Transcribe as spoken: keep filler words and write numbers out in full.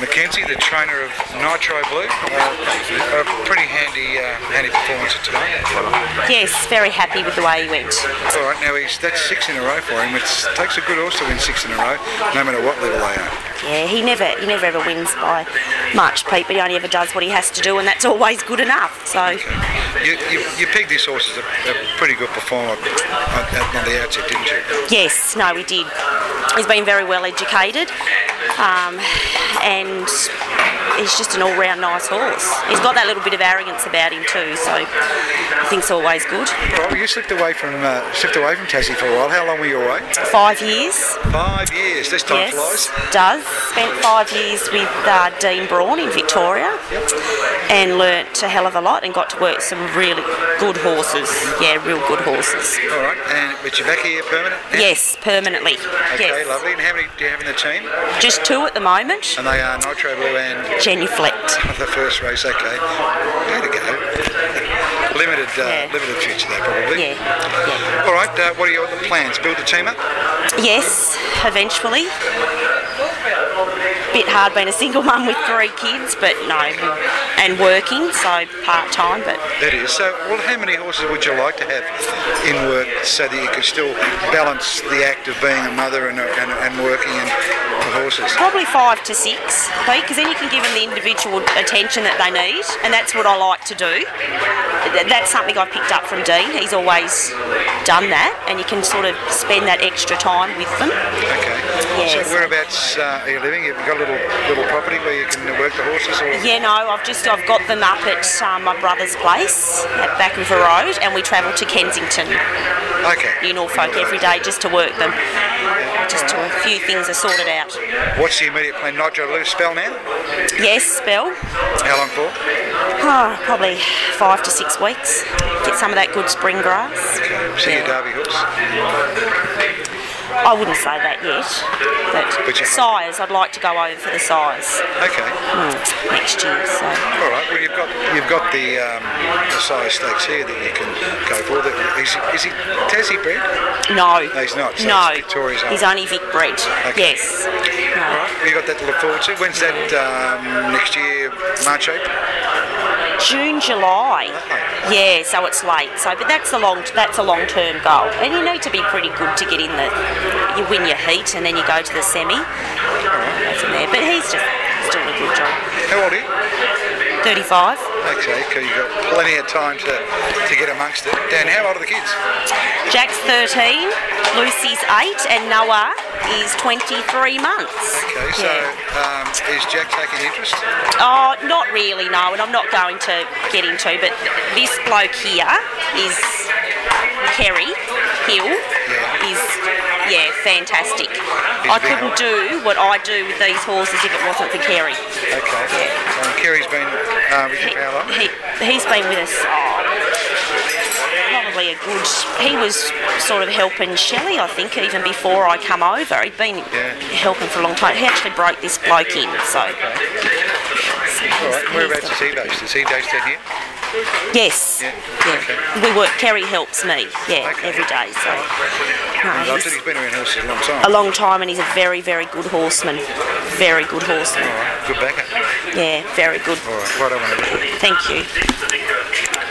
Mackenzie, the trainer of Nitro Blue. Uh, a pretty handy, uh, handy performance today. Yes, very happy with the way he went. All right, now he's that's six in a row for him. It takes a good horse to win six in a row, no matter what level they are. Yeah, he never he never ever wins by much, Pete, but he only ever does what he has to do, and that's always good enough. So okay. you, you, you pegged this horse as a, a pretty good performer on, on the outset, didn't you? Yes, no, we did. He's been very well educated, um, and he's just an all-round nice horse. He's got that little bit of arrogance about him too, so I think's always good. Well, you slipped away from uh, slipped away from Tassie for a while. How long were you away? Five years. Five years. This time yes, flies. Does. Spent five years with uh, Dean Braun in Victoria, yep. and learnt a hell of a lot and got to work some really good horses. Yeah, real good horses. All right, and but you're back here permanent now? Yes, permanently. Okay, yes. lovely. And how many do you have in the team? Just two at the moment. And they are Nitro Blue and Genuflect. The first race, okay. Way to go. Limited, uh, yeah. limited future there, probably. Yeah. yeah. All right. Uh, what are your plans? Build the team up? Yes, eventually. Bit hard being a single mum with three kids, but no, and working, so part time. But that is. So, well, how many horses would you like to have in work so that you could still balance the act of being a mother and and, and working and the horses? Probably five to six, because then you can give them the individual attention that they need, and that's what I like to do. That's something I picked up from Dean. He's always done that, and you can sort of spend that extra time with them. Okay. Yeah, so, so whereabouts uh, are you living? Have you got a little little property where you can work the horses? Or? Yeah, no, I've just I've got them up at um, my brother's place at Backenfer Road, and we travel to Kensington. Okay. In Norfolk every day just to work them. Just till a few things are sorted out. What's the immediate plan? Nitro Blue spell now? Yes, spell. How long for? Oh, probably five to six weeks. Get some of that good spring grass. Okay. See yeah. your Derby hooks? I wouldn't say that yet, but, but sires, I'd like to go over for the sires. Okay. Mm, next year, so. All right. Well, you've got you've got the um, the sire stakes here that you can go for. Is he, is he Tassie bred? No. No, he's not. So no. It's Victoria's own. He's only Vic bred. Okay. Yes. No. All right. Well, you got that to look forward to. When's that um, next year? March, April? June, July. Okay. Yeah, so it's late. So, but that's a long that's a long term goal, and you need to be pretty good to get in the. You win your heat, and then you go to the semi. All right. Go from there. But he's just he's doing a good job. How old are you? Thirty-five. Okay, because you've got plenty of time to to get amongst it. Dan, how old are the kids? Jack's thirteen, Lucy's eight, and Noah is twenty-three months. Okay, so yeah. um, is Jack taking interest? Oh, not really, no, and I'm not going to get into, but this bloke here is Kerry Hill, yeah. is, yeah, fantastic. He's I couldn't big. do what I do with these horses if it wasn't for Kerry. Okay. Yeah. And Kerry's been uh, with you for how long? He, he's been with us, oh, probably a good, he was sort of helping Shelley, I think, even before I come over. He'd been yeah. helping for a long time. He actually broke this bloke in, so. Okay. All right. Whereabouts is he based? Is he based out here? Yes. Yeah. yeah. Okay. We work, Kerry helps me, yeah, Okay. every day, so. No, I he's said he's been around horses a long time. a long time, and he's a very, very good horseman. Very good horseman. All right. Good backer. Yeah, very good. All right. Right on. Thank you.